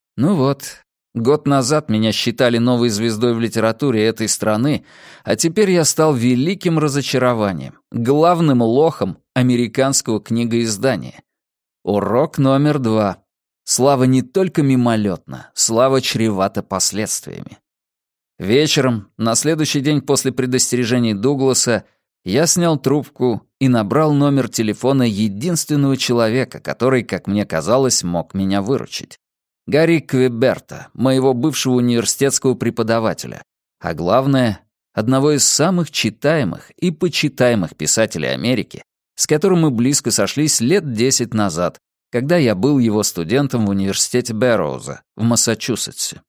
Ну вот, год назад меня считали новой звездой в литературе этой страны, а теперь я стал великим разочарованием, главным лохом американского книгоиздания. Урок номер 2. Слава не только мимолетна, слава чревата последствиями. Вечером, на следующий день после предостережений Дугласа, я снял трубку и набрал номер телефона единственного человека, который, как мне казалось, мог меня выручить. Гарри Квеберта, моего бывшего университетского преподавателя, а главное, одного из самых читаемых и почитаемых писателей Америки, с которым мы близко сошлись лет 10 назад, когда я был его студентом в университете Бэрроуза в Массачусетсе.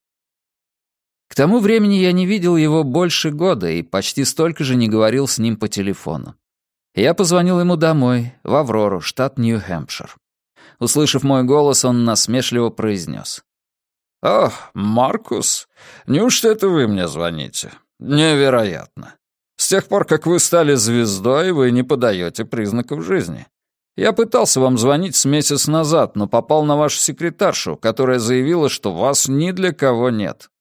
К тому времени я не видел его больше года и почти столько же не говорил с ним по телефону. Я позвонил ему домой, в Аврору, штат Нью-Хэмпшир. Услышав мой голос, он насмешливо произнес: «О, Маркус, неужто это вы мне звоните? Невероятно. С тех пор, как вы стали звездой, вы не подаете признаков жизни. Я пытался вам звонить с месяц назад, но попал на вашу секретаршу, которая заявила, что вас ни для кого нет».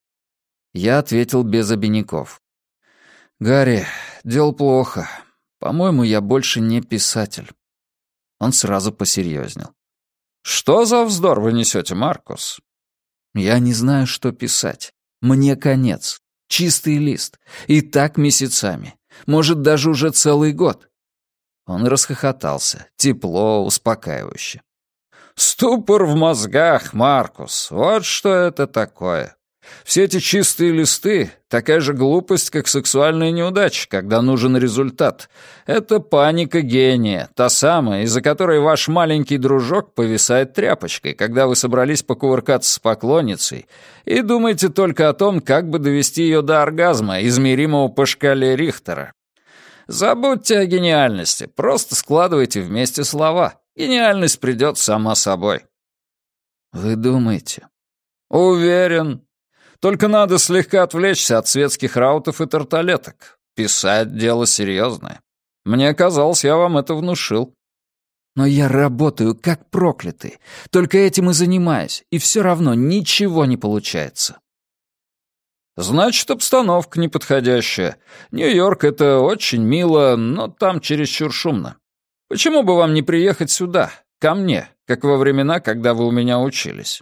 Я ответил без обиняков: «Гарри, дело плохо. По-моему, я больше не писатель». Он сразу посерьезнел. «Что за вздор вы несете, Маркус?» «Я не знаю, что писать. Мне конец. Чистый лист. И так месяцами. Может, даже уже целый год». Он расхохотался. Тепло, успокаивающе. «Ступор в мозгах, Маркус. Вот что это такое. Все эти чистые листы — такая же глупость, как сексуальная неудача, когда нужен результат. Это паника гения, та самая, из-за которой ваш маленький дружок повисает тряпочкой, когда вы собрались покувыркаться с поклонницей, и думаете только о том, как бы довести ее до оргазма, измеримого по шкале Рихтера. Забудьте о гениальности, просто складывайте вместе слова. Гениальность придет сама собой». «Вы думаете?» «Уверен. Только надо слегка отвлечься от светских раутов и тарталеток. Писать — дело серьезное. Мне казалось, я вам это внушил». «Но я работаю как проклятый. Только этим и занимаюсь, и все равно ничего не получается». «Значит, обстановка неподходящая. Нью-Йорк — это очень мило, но там чересчур шумно. Почему бы вам не приехать сюда, ко мне, как во времена, когда вы у меня учились?»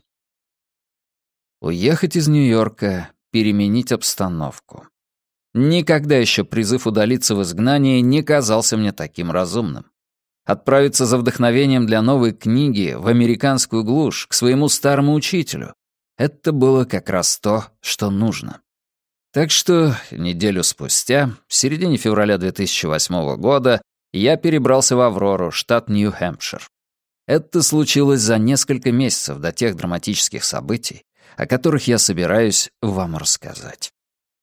Уехать из Нью-Йорка, переменить обстановку. Никогда еще призыв удалиться в изгнание не казался мне таким разумным. Отправиться за вдохновением для новой книги в американскую глушь, к своему старому учителю — это было как раз то, что нужно. Так что неделю спустя, в середине февраля 2008 года, я перебрался в Аврору, штат Нью-Хэмпшир. Это случилось за несколько месяцев до тех драматических событий, о которых я собираюсь вам рассказать.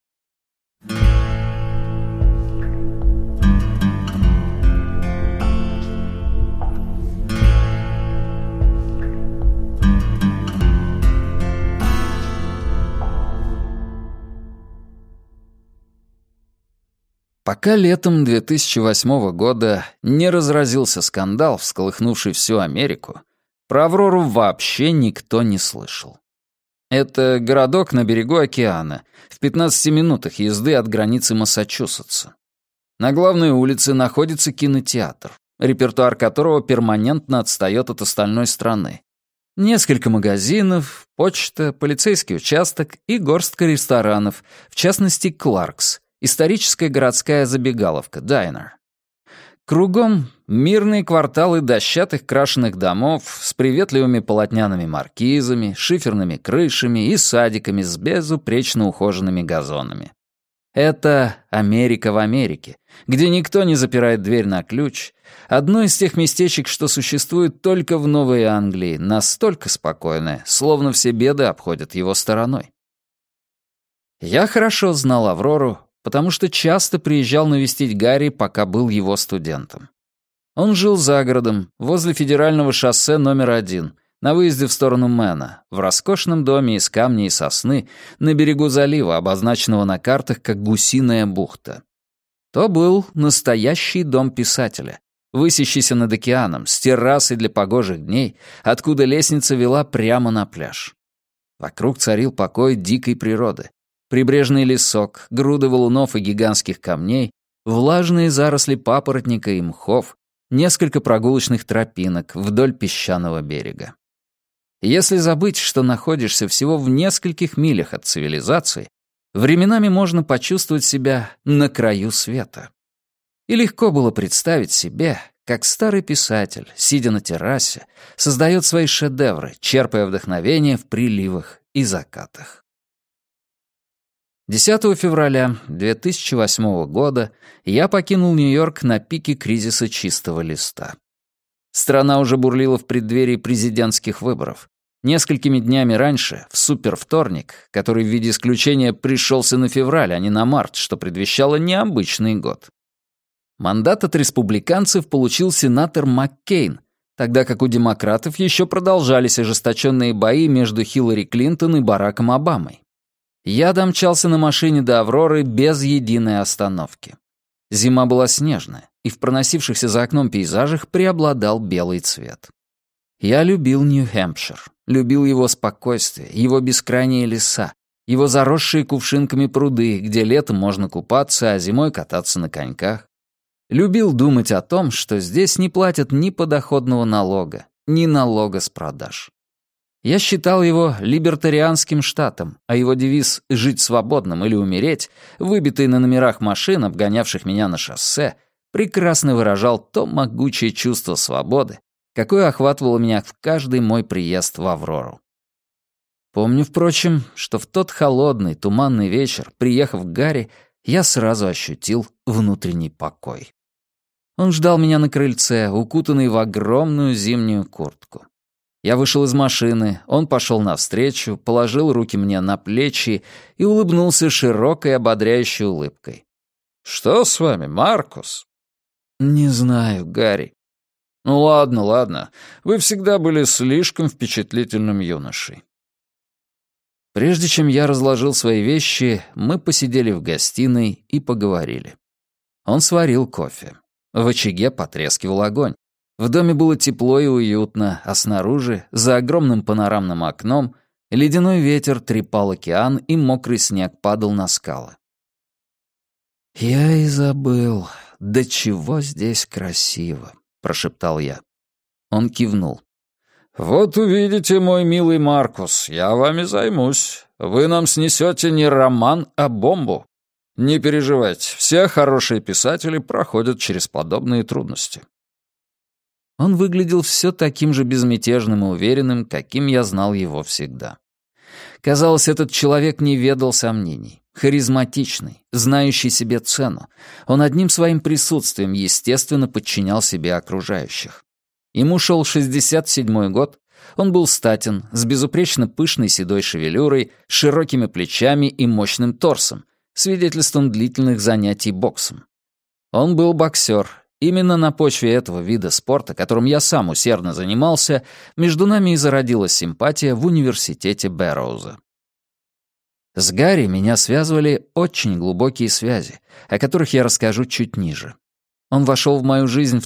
Пока летом 2008 года не разразился скандал, всколыхнувший всю Америку, про Аврору вообще никто не слышал. Это городок на берегу океана, в 15 минутах езды от границы Массачусетса. На главной улице находится кинотеатр, репертуар которого перманентно отстает от остальной страны. Несколько магазинов, почта, полицейский участок и горстка ресторанов, в частности, Кларкс, историческая городская забегаловка, дайнер. Кругом мирные кварталы дощатых крашеных домов с приветливыми полотняными маркизами, шиферными крышами и садиками с безупречно ухоженными газонами. Это Америка в Америке, где никто не запирает дверь на ключ, одно из тех местечек, что существует только в Новой Англии, настолько спокойное, словно все беды обходят его стороной. Я хорошо знал Аврору, потому что часто приезжал навестить Гарри, пока был его студентом. Он жил за городом, возле федерального шоссе номер 1, на выезде в сторону Мэна, в роскошном доме из камня и сосны на берегу залива, обозначенного на картах как Гусиная бухта. То был настоящий дом писателя, высящийся над океаном, с террасой для погожих дней, откуда лестница вела прямо на пляж. Вокруг царил покой дикой природы. Прибрежный лесок, груды валунов и гигантских камней, влажные заросли папоротника и мхов, несколько прогулочных тропинок вдоль песчаного берега. Если забыть, что находишься всего в нескольких милях от цивилизации, временами можно почувствовать себя на краю света. И легко было представить себе, как старый писатель, сидя на террасе, создает свои шедевры, черпая вдохновение в приливах и закатах. 10 февраля 2008 года я покинул Нью-Йорк на пике кризиса чистого листа. Страна уже бурлила в преддверии президентских выборов. Несколькими днями раньше, в супервторник, который в виде исключения пришелся на февраль, а не на март, что предвещало необычный год. Мандат от республиканцев получил сенатор Маккейн, тогда как у демократов еще продолжались ожесточенные бои между Хиллари Клинтон и Бараком Обамой. Я домчался на машине до Авроры без единой остановки. Зима была снежная, и в проносившихся за окном пейзажах преобладал белый цвет. Я любил Нью-Хэмпшир, любил его спокойствие, его бескрайние леса, его заросшие кувшинками пруды, где летом можно купаться, а зимой кататься на коньках. Любил думать о том, что здесь не платят ни подоходного налога, ни налога с продаж. Я считал его либертарианским штатом, а его девиз «жить свободным или умереть», выбитый на номерах машин, обгонявших меня на шоссе, прекрасно выражал то могучее чувство свободы, какое охватывало меня в каждый мой приезд в Аврору. Помню, впрочем, что в тот холодный, туманный вечер, приехав к Гарри, я сразу ощутил внутренний покой. Он ждал меня на крыльце, укутанный в огромную зимнюю куртку. Я вышел из машины, он пошел навстречу, положил руки мне на плечи и улыбнулся широкой ободряющей улыбкой. «Что с вами, Маркус?» «Не знаю, Гарри». «Ну ладно, ладно. Вы всегда были слишком впечатлительным юношей». Прежде чем я разложил свои вещи, мы посидели в гостиной и поговорили. Он сварил кофе. В очаге потрескивал огонь. В доме было тепло и уютно, а снаружи, за огромным панорамным окном, ледяной ветер трепал океан, и мокрый снег падал на скалы. «Я и забыл, до чего здесь красиво», — прошептал я. Он кивнул. «Вот увидите, мой милый Маркус, я вами займусь. Вы нам снесете не роман, а бомбу. Не переживайте, все хорошие писатели проходят через подобные трудности». Он выглядел все таким же безмятежным и уверенным, каким я знал его всегда. Казалось, этот человек не ведал сомнений. Харизматичный, знающий себе цену. Он одним своим присутствием, естественно, подчинял себе окружающих. Ему шел 67-й год, он был статен, с безупречно пышной седой шевелюрой, широкими плечами и мощным торсом, свидетельством длительных занятий боксом. Он был боксер. Именно на почве этого вида спорта, которым я сам усердно занимался, между нами и зародилась симпатия в университете Бэрроуза. С Гарри меня связывали очень глубокие связи, о которых я расскажу чуть ниже. Он вошел в мою жизнь в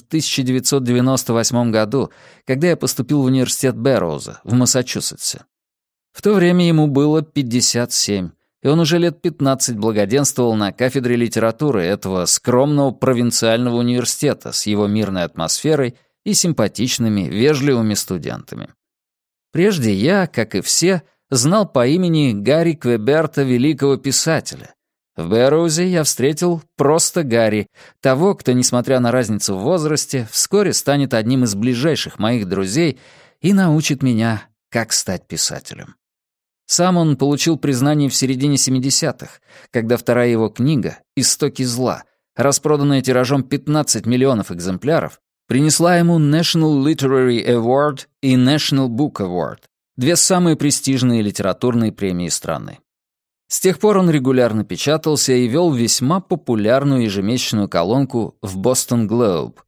1998 году, когда я поступил в университет Бэрроуза в Массачусетсе. В то время ему было 57, и он уже лет 15 благоденствовал на кафедре литературы этого скромного провинциального университета с его мирной атмосферой и симпатичными, вежливыми студентами. Прежде я, как и все, знал по имени Гарри Квеберта, великого писателя. В Бэрроузе я встретил просто Гарри, того, кто, несмотря на разницу в возрасте, вскоре станет одним из ближайших моих друзей и научит меня, как стать писателем. Сам он получил признание в середине 70-х, когда вторая его книга «Истоки зла», распроданная тиражом 15 миллионов экземпляров, принесла ему National Literary Award и National Book Award, две самые престижные литературные премии страны. С тех пор он регулярно печатался и вел весьма популярную ежемесячную колонку в Boston Globe,